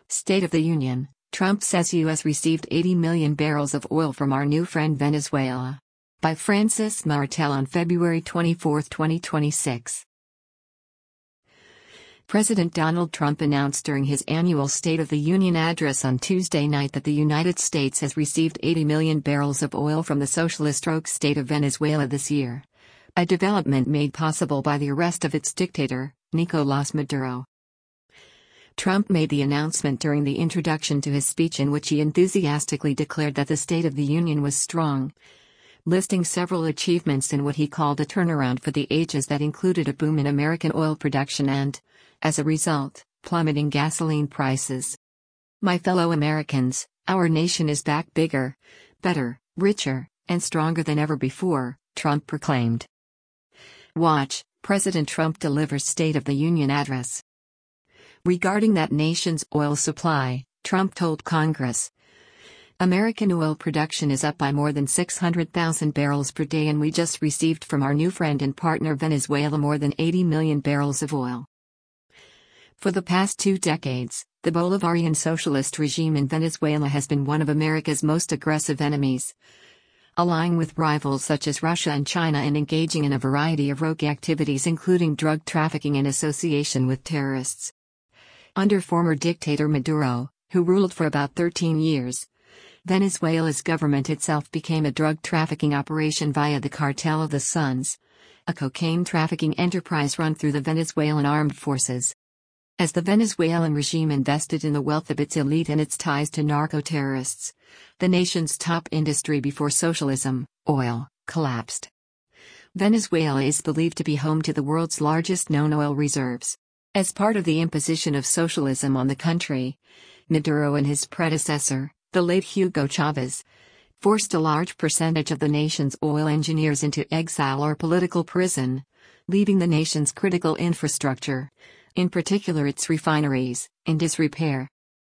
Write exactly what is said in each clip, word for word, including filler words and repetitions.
State of the Union. Trump says U S received eighty million barrels of oil from our new friend Venezuela. By Francis Martel on February twenty-fourth, twenty twenty-six. President Donald Trump announced during his annual State of the Union address on Tuesday night that the United States has received eighty million barrels of oil from the socialist-stroke state of Venezuela this year. A development made possible by the arrest of its dictator, Nicolás Maduro. Trump made the announcement during the introduction to his speech, in which he enthusiastically declared that the State of the Union was strong, listing several achievements in what he called a turnaround for the ages that included a boom in American oil production and, as a result, plummeting gasoline prices. My fellow Americans, our nation is back bigger, better, richer, and stronger than ever before, Trump proclaimed. Watch, President Trump delivers State of the Union address. Regarding that nation's oil supply, Trump told Congress, American oil production is up by more than six hundred thousand barrels per day, and we just received from our new friend and partner Venezuela more than eighty million barrels of oil. For the past two decades, the Bolivarian socialist regime in Venezuela has been one of America's most aggressive enemies, allying with rivals such as Russia and China and engaging in a variety of rogue activities, including drug trafficking and association with terrorists. Under former dictator Maduro, who ruled for about thirteen years, Venezuela's government itself became a drug trafficking operation via the Cartel of the Suns, a cocaine trafficking enterprise run through the Venezuelan armed forces. As the Venezuelan regime invested in the wealth of its elite and its ties to narco-terrorists, the nation's top industry before socialism, oil, collapsed. Venezuela is believed to be home to the world's largest known oil reserves. As part of the imposition of socialism on the country, Maduro and his predecessor, the late Hugo Chavez, forced a large percentage of the nation's oil engineers into exile or political prison, leaving the nation's critical infrastructure, in particular its refineries, in disrepair.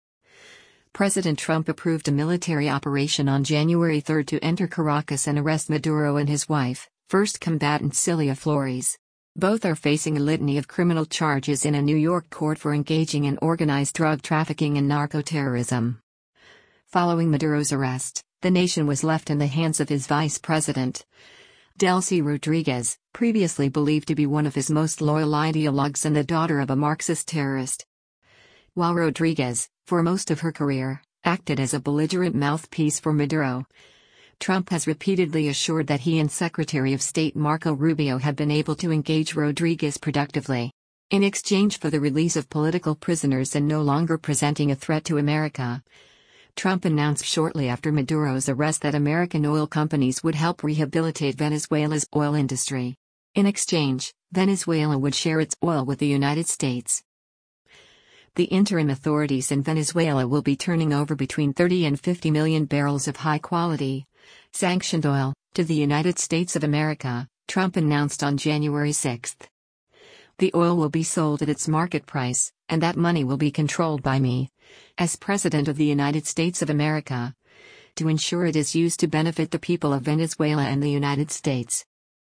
President Trump approved a military operation on January third to enter Caracas and arrest Maduro and his wife, first combatant Cilia Flores. Both are facing a litany of criminal charges in a New York court for engaging in organized drug trafficking and narco-terrorism. Following Maduro's arrest, the nation was left in the hands of his vice president, Delcy Rodriguez, previously believed to be one of his most loyal ideologues and the daughter of a Marxist terrorist. While Rodriguez, for most of her career, acted as a belligerent mouthpiece for Maduro, Trump has repeatedly assured that he and Secretary of State Marco Rubio have been able to engage Rodriguez productively. In exchange for the release of political prisoners and no longer presenting a threat to America, Trump announced shortly after Maduro's arrest that American oil companies would help rehabilitate Venezuela's oil industry. In exchange, Venezuela would share its oil with the United States. The interim authorities in Venezuela will be turning over between thirty and fifty million barrels of high-quality, sanctioned oil to the United States of America, Trump announced on January sixth. The oil will be sold at its market price, and that money will be controlled by me, as President of the United States of America, to ensure it is used to benefit the people of Venezuela and the United States.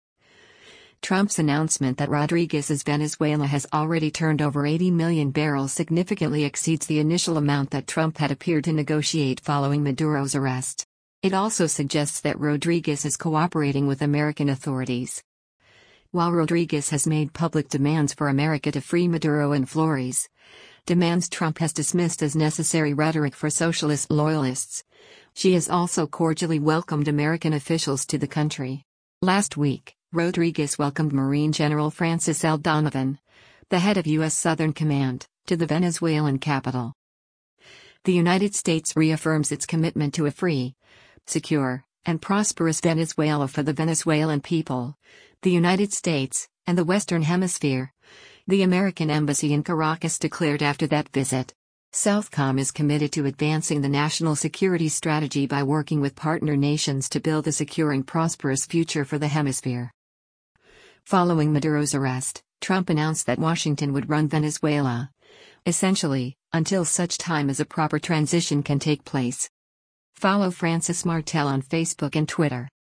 Trump's announcement that Rodriguez's Venezuela has already turned over eighty million barrels significantly exceeds the initial amount that Trump had appeared to negotiate following Maduro's arrest. It also suggests that Rodriguez is cooperating with American authorities. While Rodriguez has made public demands for America to free Maduro and Flores, demands Trump has dismissed as necessary rhetoric for socialist loyalists, she has also cordially welcomed American officials to the country. Last week, Rodriguez welcomed Marine General Francis L. Donovan, the head of U S Southern Command, to the Venezuelan capital. The United States reaffirms its commitment to a free, secure, and prosperous Venezuela for the Venezuelan people, the United States, and the Western Hemisphere, the American Embassy in Caracas declared after that visit. Southcom is committed to advancing the national security strategy by working with partner nations to build a secure and prosperous future for the hemisphere. Following Maduro's arrest, Trump announced that Washington would run Venezuela, essentially, until such time as a proper transition can take place. Follow Francis Martel on Facebook and Twitter.